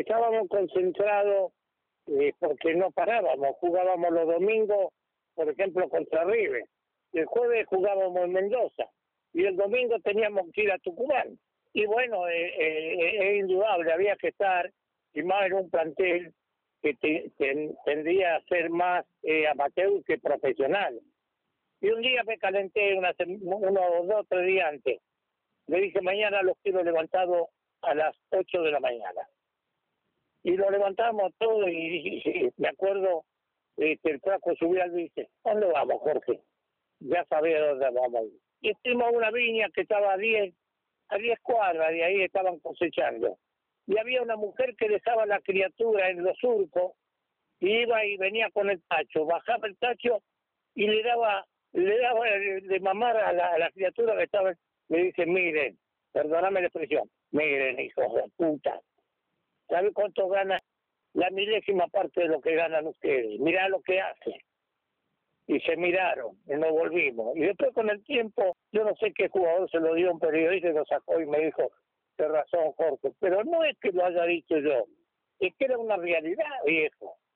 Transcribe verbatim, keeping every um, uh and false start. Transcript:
estábamos concentrados eh, porque no parábamos, jugábamos los domingos, por ejemplo, contra River, el jueves jugábamos en Mendoza, y el domingo teníamos que ir a Tucumán. Y bueno, eh, eh, es indudable, había que estar, y más en un plantel que te, te, tendría a ser más eh, amateur que profesional. Y un día me calenté, una, uno, dos, tres días antes. Le dije, mañana los quiero levantados a las ocho de la mañana. Y lo levantamos todo y, y me acuerdo eh, que el flaco subió al dice, ¿dónde vamos, Jorge? Ya sabía dónde vamos. Y fuimos a una viña que estaba a diez, a diez cuadras, de ahí estaban cosechando. Y había una mujer que dejaba la criatura en los surcos, y iba y venía con el tacho, bajaba el tacho y le daba, le daba de mamar a la, a la criatura que estaba. Le dice, miren, perdóname la expresión, miren, hijos de puta, ¿sabe cuánto gana? La milésima parte de lo que ganan ustedes. Mirá lo que hace. Y se miraron, y nos volvimos. Y después con el tiempo, yo no sé qué jugador se lo dio a un periodista y lo sacó y me dijo, de razón, Jorge. Pero no es que lo haya dicho yo, es que era una realidad, viejo.